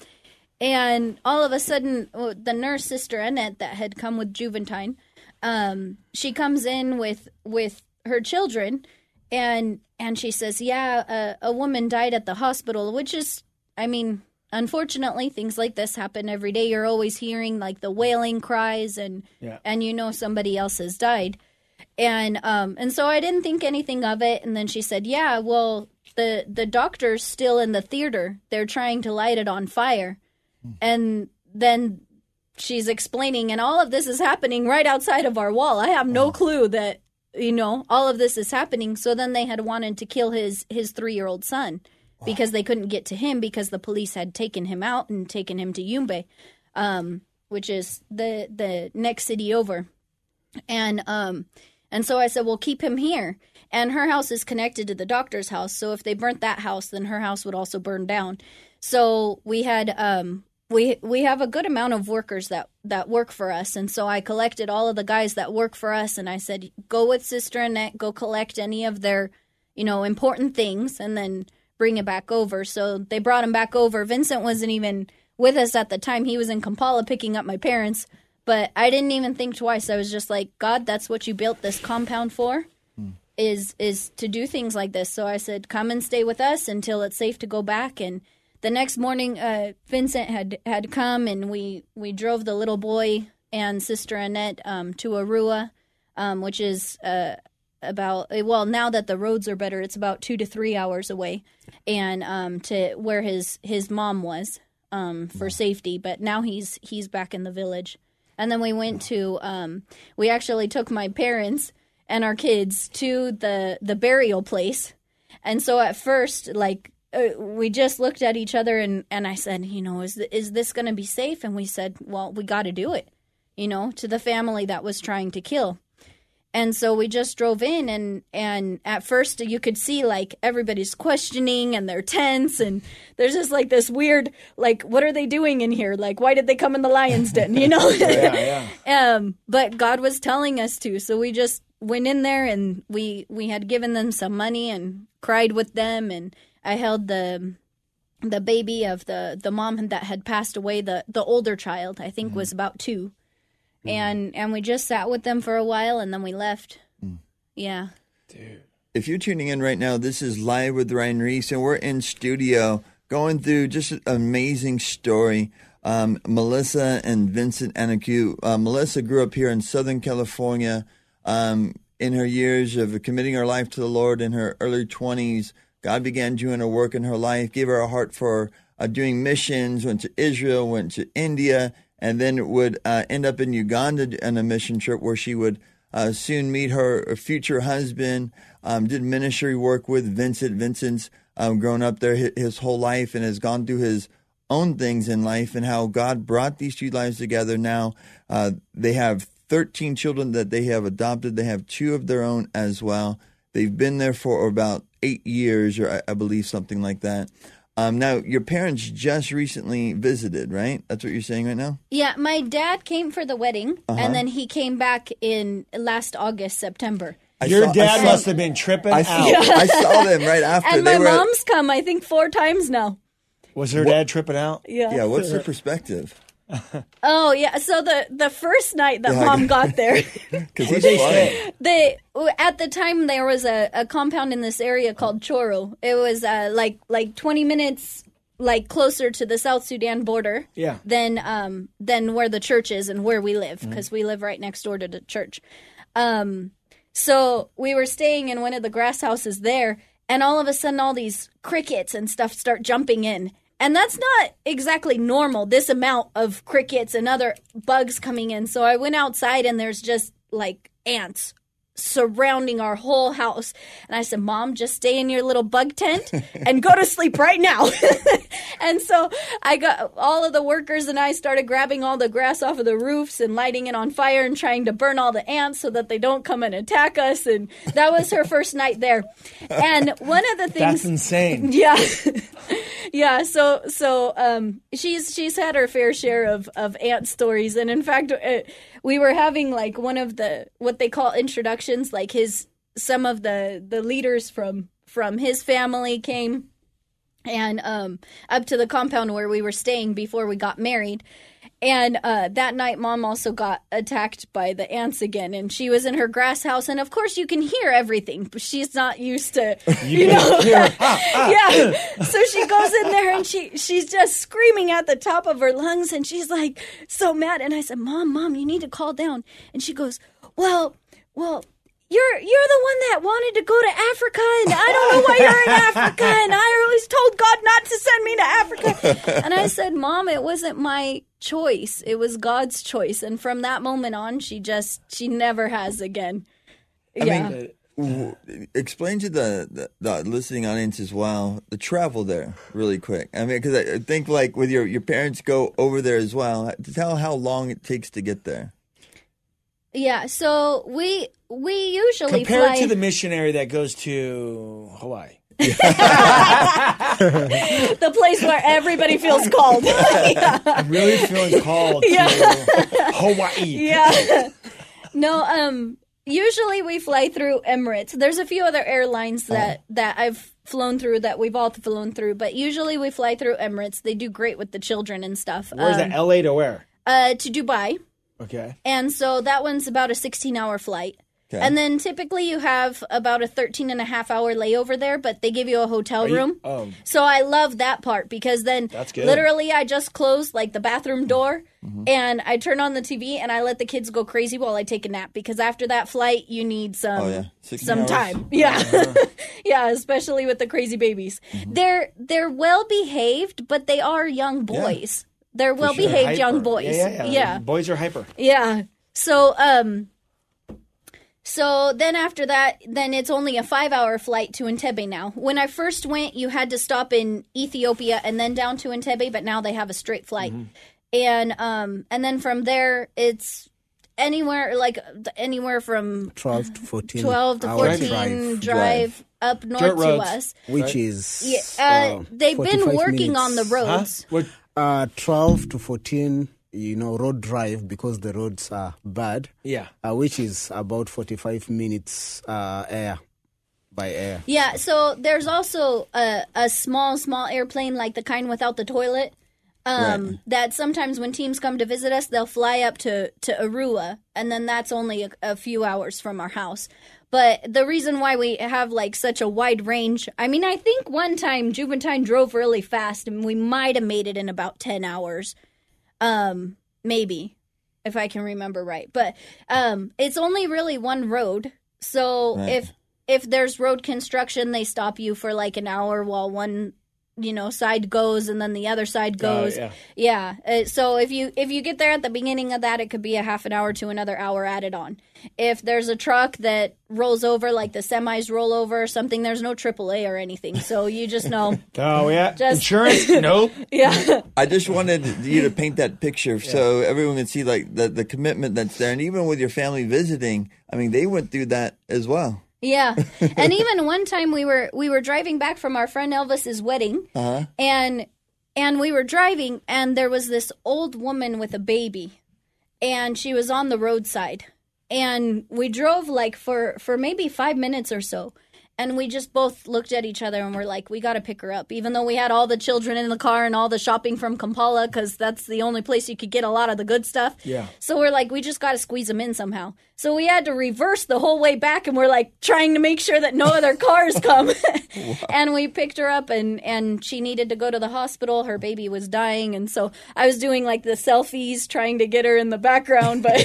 And all of a sudden, oh, the nurse, Sister Annette, that had come with Juventine, um, she comes in with with her children, and and she says, yeah, a, a woman died at the hospital, which is, I mean, unfortunately, things like this happen every day. You're always hearing, like, the wailing cries, and Yeah. and you know somebody else has died. And um and so I didn't think anything of it. And then she said, yeah, well, the the doctor's still in the theater. They're trying to light it on fire. And then she's explaining, and all of this is happening right outside of our wall. I have no clue that, you know, all of this is happening. So then they had wanted to kill his his three-year-old son because they couldn't get to him because the police had taken him out and taken him to Yumbe, um, which is the the next city over. And um and so I said, well, keep him here. And her house is connected to the doctor's house. So if they burnt that house, then her house would also burn down. So we had um we we have a good amount of workers that, that work for us. And so I collected all of the guys that work for us, and I said, go with Sister Annette, go collect any of their, you know, important things, and then bring it back over. So they brought him back over. Vincent wasn't even with us at the time. He was in Kampala picking up my parents. But I didn't even think twice. I was just like, God, that's what you built this compound for, hmm. is is to do things like this. So I said, come and stay with us until it's safe to go back. And the next morning, uh, Vincent had, had come, and we, we drove the little boy and Sister Annette um, to Arua, um, which is uh, about, well, now that the roads are better, it's about two to three hours away, and um, to where his, his mom was um, for safety. But now he's he's back in the village. And then we went to, um, we actually took my parents and our kids to the, the burial place. And so at first, like, uh, we just looked at each other and, and I said, you know, is, th- is this going to be safe? And we said, well, we got to do it, you know, to the family that was trying to kill. And so we just drove in, and, and at first you could see, like, everybody's questioning and they're tense, and there's just, like, this weird, like, what are they doing in here? Like, why did they come in the lion's den, you know? yeah, yeah. um, but God was telling us to, so we just went in there, and we, we had given them some money and cried with them, and I held the the baby of the, the mom that had passed away, the, the older child, I think mm-hmm. was about two. And and we just sat with them for a while, and then we left. Mm. Yeah. Dude. If you're tuning in right now, this is Live with Ryan Ries, and we're in studio going through just an amazing story. Um, Melissa and Vincent Anacu. Uh, Melissa grew up here in Southern California. Um, in her years of committing her life to the Lord in her early twenties, God began doing a work in her life, gave her a heart for uh, doing missions, went to Israel, went to India, and then would uh, end up in Uganda on a mission trip where she would uh, soon meet her future husband, um, did ministry work with Vincent. Vincent's um, grown up there his whole life and has gone through his own things in life, and how God brought these two lives together. Now uh, they have thirteen children that they have adopted. They have two of their own as well. They've been there for about eight years, or I, I believe something like that. Um, now, your parents just recently visited, right? That's what you're saying right now? Yeah, my dad came for the wedding, uh-huh. and then he came back in last August, September. I Your saw, dad saw, must have been tripping I out. Saw, yeah. I saw them right after. And they my were mom's at, come, I think, four times now. Was her what, dad tripping out? Yeah. Yeah, what's her perspective? Oh, yeah. So the, the first night that yeah, mom got there, because he's funny. They at the time there was a, a compound in this area called Choro. It was uh, like like twenty minutes like closer to the South Sudan border yeah. than um than where the church is and where we live, because mm-hmm. we live right next door to the church. Um, so we were staying in one of the grass houses there, and all of a sudden all these crickets and stuff start jumping in. And that's not exactly normal, this amount of crickets and other bugs coming in. So I went outside, and there's just like ants surrounding our whole house. And I said, Mom, just stay in your little bug tent and go to sleep right now. And so I got all of the workers and I started grabbing all the grass off of the roofs and lighting it on fire and trying to burn all the ants so that they don't come and attack us. And that was her first night there. And one of the things... That's insane. Yeah. Yeah, so so um, she's she's had her fair share of, of ant stories. And in fact, uh, we were having like one of the, what they call introductions, like his, some of the, the leaders from, from his family came and um, up to the compound where we were staying before we got married. And uh, that night, Mom also got attacked by the ants again, and she was in her grass house. And of course, you can hear everything, but she's not used to, you, you know, hear, ah, ah. Yeah. So she goes in there, and she she's just screaming at the top of her lungs, and she's like so mad. And I said, "Mom, Mom, you need to calm down." And she goes, "Well, well." You're you're the one that wanted to go to Africa, and I don't know why you're in Africa, and I always told God not to send me to Africa." And I said, "Mom, it wasn't my choice. It was God's choice." And from that moment on, she just, she never has again. Yeah. I mean, explain to the, the, the listening audience as well, the travel there really quick. I mean, because I think like with your, your parents go over there as well. Tell how long it takes to get there. Yeah, so we we usually Compared fly... to the missionary that goes to Hawaii. The place where everybody feels called. Yeah. I'm really feeling called yeah. to Hawaii. Yeah. No, um, usually we fly through Emirates. There's a few other airlines that, oh. that I've flown through, that we've all flown through, but usually we fly through Emirates. They do great with the children and stuff. Where's um, that, L A to where? Uh, to Dubai. Okay. And so that one's about a sixteen-hour flight. Okay. And then typically you have about a thirteen and a half hour layover there, but they give you a hotel you, room. Oh. So I love that part, because then That's good. Literally I just close like the bathroom door mm-hmm. and I turn on the T V and I let the kids go crazy while I take a nap, because after that flight you need some oh, yeah. some hours? time. Yeah. Uh-huh. Yeah, especially with the crazy babies. Mm-hmm. They're they're well behaved, but they are young boys. Yeah. they're well behaved Hyper. young boys. Yeah, yeah, yeah. yeah. Boys are hyper. Yeah. So, um, so then after that, then it's only a five-hour flight to Entebbe now. When I first went, you had to stop in Ethiopia and then down to Entebbe, but now they have a straight flight. Mm-hmm. And um, and then from there, it's anywhere like anywhere from twelve to fourteen. twelve to hour fourteen drive, drive, up north Dirt to roads. us. which is Yeah, uh, uh, they've been forty-five working on the minutes. roads. What? Uh, twelve to fourteen, you know, road drive because the roads are bad. Yeah. Uh, which is about forty-five minutes uh, air by air. Yeah, so there's also a, a small, small airplane like the kind without the toilet. Um, Right. That sometimes when teams come to visit us, they'll fly up to, to Arua, and then that's only a, a few hours from our house. But the reason why we have like such a wide range, I mean, I think one time Juventine drove really fast, and we might have made it in about ten hours, um, maybe, if I can remember right. But um, it's only really one road, so Right. if if there's road construction, they stop you for like an hour while one, you know, side goes and then the other side goes. yeah. Yeah. Uh, so if you if you get there at the beginning of that, it could be a half an hour to another hour added on. If there's a truck that rolls over, like the semis roll over or something, there's no triple A or anything. So you just know. Oh yeah. Just- Insurance? Nope. Yeah. I just wanted you to paint that picture so everyone can see like the, the commitment that's there. And even with your family visiting, I mean, they went through that as well. Yeah, and even one time we were we were driving back from our friend Elvis's wedding, Uh-huh. and and we were driving, and there was this old woman with a baby, and she was on the roadside, and we drove like for for maybe five minutes or so, and we just both looked at each other and we're like, we got to pick her up, even though we had all the children in the car and all the shopping from Kampala, because that's the only place you could get a lot of the good stuff. Yeah. So we're like, we just got to squeeze them in somehow. So we had to reverse the whole way back, and we're like trying to make sure that no other cars come. And we picked her up, and, and she needed to go to the hospital. Her baby was dying. And so I was doing like the selfies trying to get her in the background. But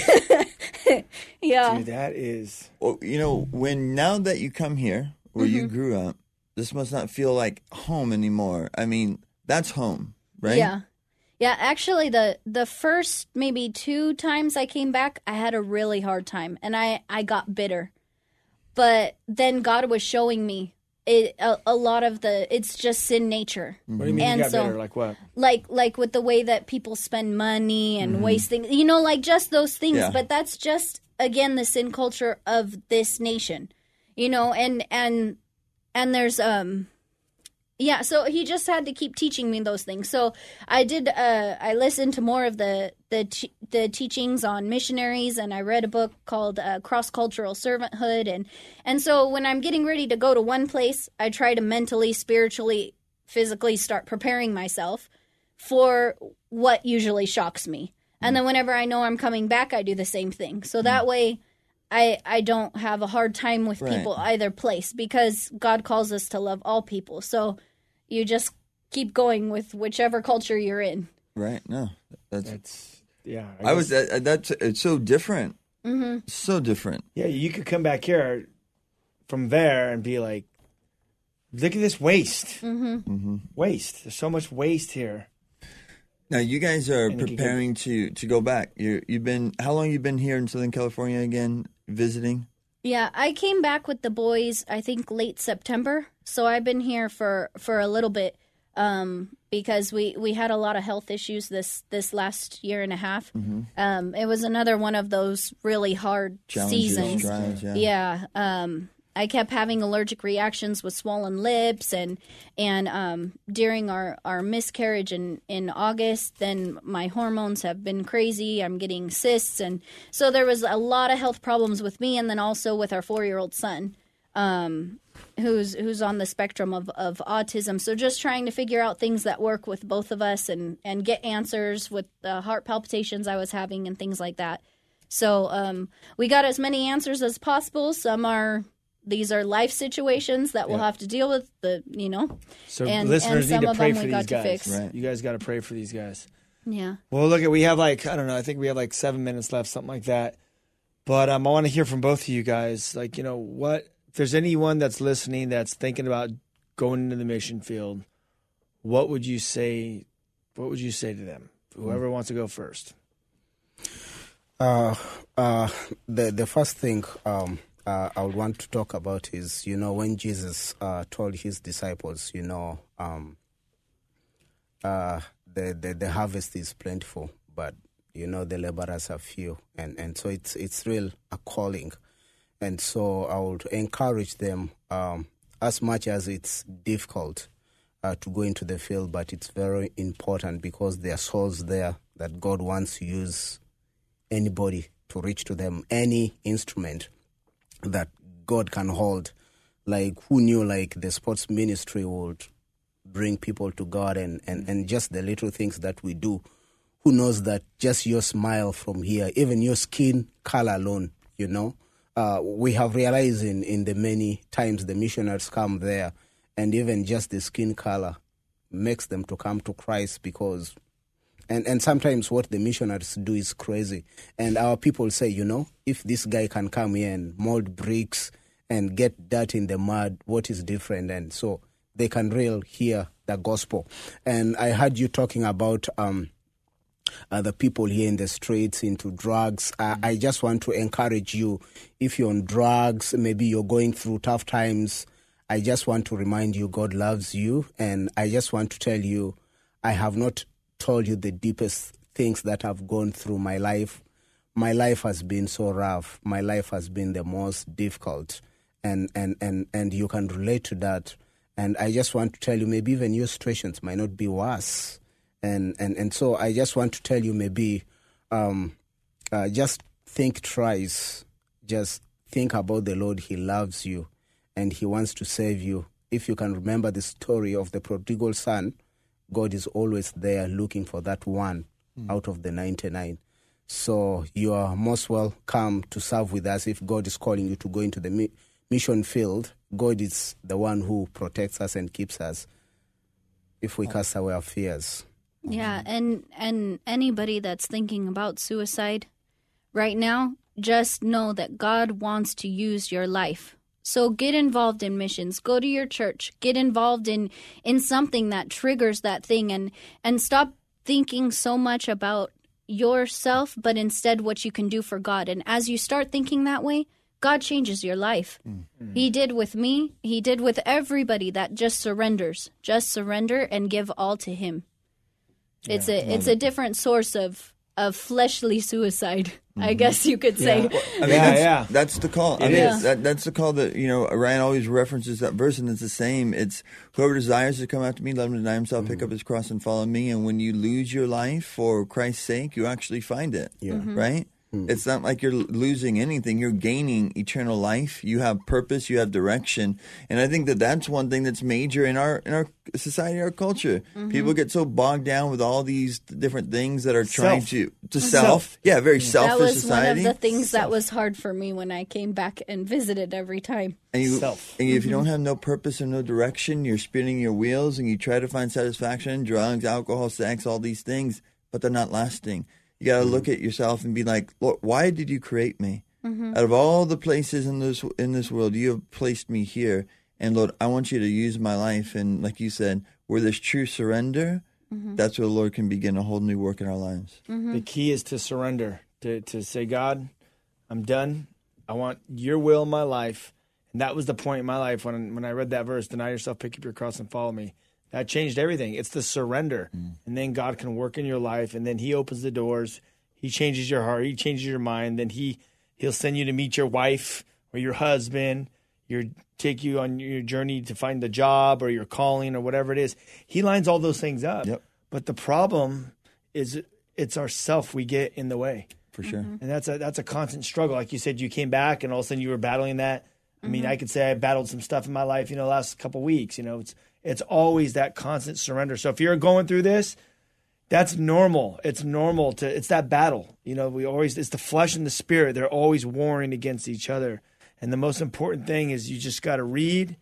yeah. Dude, that is. Well, you know, when now that you come here where Mm-hmm. you grew up, this must not feel like home anymore. I mean, that's home, right? Yeah. Yeah, actually the the first maybe two times I came back, I had a really hard time, and I, I got bitter. But then God was showing me it a, a lot of the it's just sin nature. What do you mean And you got so- better? Like what? Like like with the way that people spend money and waste things. You know, like just those things, Yeah. but that's just again the sin culture of this nation. You know, and and and there's um yeah, so he just had to keep teaching me those things. So I did. Uh, I listened to more of the the t- the teachings on missionaries, and I read a book called uh, Cross Cultural Servanthood. And and so when I'm getting ready to go to one place, I try to mentally, spiritually, physically start preparing myself for what usually shocks me. And then whenever I know I'm coming back, I do the same thing. So that way, I I don't have a hard time with Right. people either place, because God calls us to love all people. So you just keep going with whichever culture you're in. Right. No, that's. That's yeah. I was. guess- Uh, that's. It's so different. Mm-hmm. So different. Yeah, you could come back here from there and be like, look at this waste. Mm-hmm. Waste. There's so much waste here. Now you guys are And you can go- preparing to to go back. You you've been how long you been here in Southern California again visiting? Yeah, I came back with the boys, I think late September. So I've been here for, for a little bit um, because we, we had a lot of health issues this, this last year and a half. Um, it was another one of those really hard Challenges, seasons. drives, yeah. Yeah. Um, I kept having allergic reactions with swollen lips, and and um, during our, our miscarriage in, in August, then my hormones have been crazy. I'm getting cysts, and so there was a lot of health problems with me, and then also with our four year old son, um, who's who's on the spectrum of, of autism. So just trying to figure out things that work with both of us, and, and get answers with the heart palpitations I was having and things like that. So um, we got as many answers as possible. Some are. These are life situations that we'll Yeah. have to deal with, the you know. So And- listeners and some need to of pray them for we these got to guys. fix. Right. You guys got to pray for these guys. Yeah. Well, look, at we have like I don't know. I think we have like seven minutes left, something like that. But um, I want to hear from both of you guys. Like, you know, what if there's anyone that's listening that's thinking about going into the mission field, what would you say? What would you say to them Whoever wants to go first. Uh, uh, the the first thing um, uh, I would want to talk about is, you know, when Jesus uh, told his disciples, you know, um, uh, the, the the harvest is plentiful, but you know the laborers are few, and, and so it's it's real a calling, and so I would encourage them um, as much as it's difficult uh, to go into the field, but it's very important because there are souls there that God wants to use anybody to reach to them, any instrument that God can hold. Like, who knew, like, the sports ministry would bring people to God, and, and, and just the little things that we do. Who knows that just your smile from here, even your skin color alone, you know, uh, we have realized in, in the many times the missionaries come there, and even just the skin color makes them to come to Christ, because And and sometimes what the missionaries do is crazy. And our people say, you know, if this guy can come here and mold bricks and get dirt in the mud, what is different? And so they can really hear the gospel. And I heard you talking about um, uh, the people here in the streets into drugs. Uh, I just want to encourage you, if you're on drugs, maybe you're going through tough times, I just want to remind you God loves you. And I just want to tell you, I have not told you the deepest things that I've gone through my life. My life has been so rough. My life has been the most difficult, and and and and you can relate to that. And I just want to tell you, maybe even your situations might not be worse. And and and so I just want to tell you, maybe um, uh, just think twice. Just think about the Lord. He loves you, and He wants to save you. If you can remember the story of the prodigal son, God is always there looking for that one mm. out of the ninety-nine. So you are most welcome to serve with us. If God is calling you to go into the mi- mission field, God is the one who protects us and keeps us if we cast away our fears. Yeah, and and anybody that's thinking about suicide right now, just know that God wants to use your life. So get involved in missions. Go to your church. Get involved in, in something that triggers that thing, and, and stop thinking so much about yourself, but instead what you can do for God. And as you start thinking that way, God changes your life. Mm-hmm. He did with me. He did with everybody that just surrenders. Just surrender and give all to Him. Yeah, it's a it's it. a different source of of fleshly suicide, mm-hmm. I guess you could say. Yeah, well, I mean, yeah, that's, yeah. that's the call. I It mean, is. That, that's the call that, you know, Ryan always references that verse, and it's the same. It's whoever desires to come after me, let him deny himself, mm-hmm. pick up his cross and follow me. And when you lose your life for Christ's sake, you actually find it, yeah. mm-hmm. right? Mm-hmm. It's not like you're losing anything. You're gaining eternal life. You have purpose. You have direction. And I think that that's one thing that's major in our in our society, our culture. Mm-hmm. People get so bogged down with all these different things that are trying self. to to self. self. Yeah, very that selfish was society. one of the things self. that was hard for me when I came back and visited every time. And, you, self. and if you don't have no purpose or no direction, you're spinning your wheels and you try to find satisfaction in drugs, alcohol, sex, all these things, but they're not lasting. You got to look at yourself and be like, Lord, why did you create me? Mm-hmm. Out of all the places in this in this world, you have placed me here. And Lord, I want you to use my life. And like you said, where there's true surrender, mm-hmm. that's where the Lord can begin a whole new work in our lives. Mm-hmm. The key is to surrender, to, to say, God, I'm done. I want your will in my life. And that was the point in my life when, when I read that verse, deny yourself, pick up your cross and follow me. That changed everything. It's the surrender. Mm. And then God can work in your life, and then He opens the doors. He changes your heart. He changes your mind. Then he, He'll send you to meet your wife or your husband. Your take you on your journey to find the job or your calling or whatever it is. He lines all those things up. Yep. But the problem is it's ourself we get in the way. For sure. Mm-hmm. And that's a that's a constant struggle. Like you said, you came back and all of a sudden you were battling that. I mean, mm-hmm. I could say I battled some stuff in my life, you know, the last couple of weeks. You know, it's it's always that constant surrender. So if you're going through this, that's normal. It's normal to, it's that battle. You know, we always, it's the flesh and the spirit. They're always warring against each other. And the most important thing is you just got to read,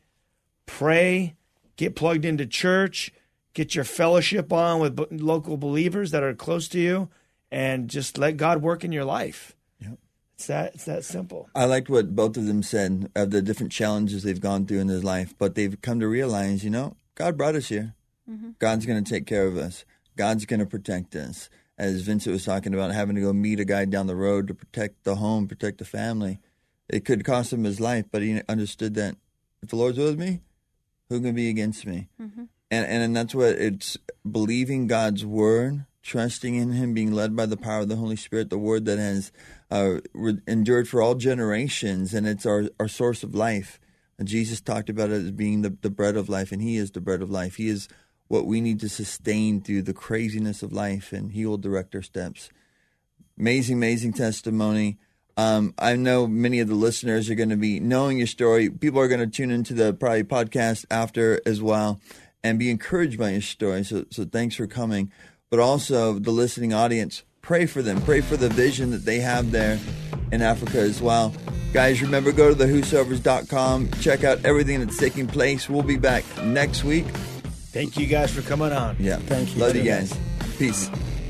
pray, get plugged into church, get your fellowship on with local believers that are close to you, and just let God work in your life. Yep. It's that, it's that simple. I liked what both of them said of the different challenges they've gone through in their life, but they've come to realize, you know, God brought us here. Mm-hmm. God's going to take care of us. God's going to protect us. as Vincent was talking about, having to go meet a guy down the road to protect the home, protect the family. It could cost him his life, but he understood that if the Lord's with me, who can be against me? Mm-hmm. And, and and that's what it's believing God's word, trusting in Him, being led by the power of the Holy Spirit, the word that has uh, re- endured for all generations, and it's our, our source of life. And Jesus talked about it as being the, the bread of life, and He is the bread of life. He is what we need to sustain through the craziness of life, and He will direct our steps. Amazing, amazing testimony. Um, I know many of the listeners are going to be knowing your story. People are going to tune into the probably podcast after as well and be encouraged by your story. So, so thanks for coming. But also the listening audience, pray for them. Pray for the vision that they have there in Africa as well. Guys, remember, go to the whosoevers dot com. Check out everything that's taking place. We'll be back next week. Thank you guys for coming on. Yeah. Thank you. Love you guys. Peace.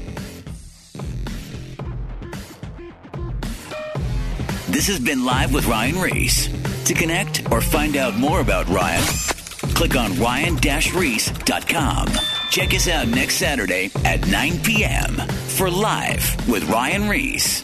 This has been Live with Ryan Reese. To connect or find out more about Ryan, click on ryan dash reese dot com. Check us out next Saturday at nine p.m. for Live with Ryan Reese.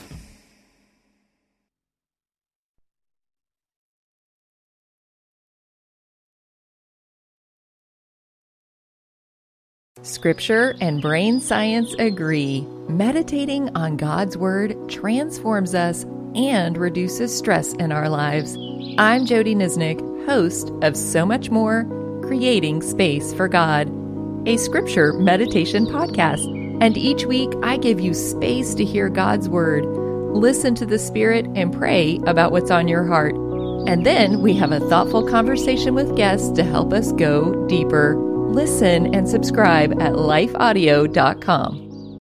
Scripture and brain science agree. Meditating on God's Word transforms us and reduces stress in our lives. I'm Jody Nisnik, host of So Much More, Creating Space for God, a scripture meditation podcast. And each week I give you space to hear God's Word, listen to the Spirit, and pray about what's on your heart. And then we have a thoughtful conversation with guests to help us go deeper. Listen and subscribe at life audio dot com.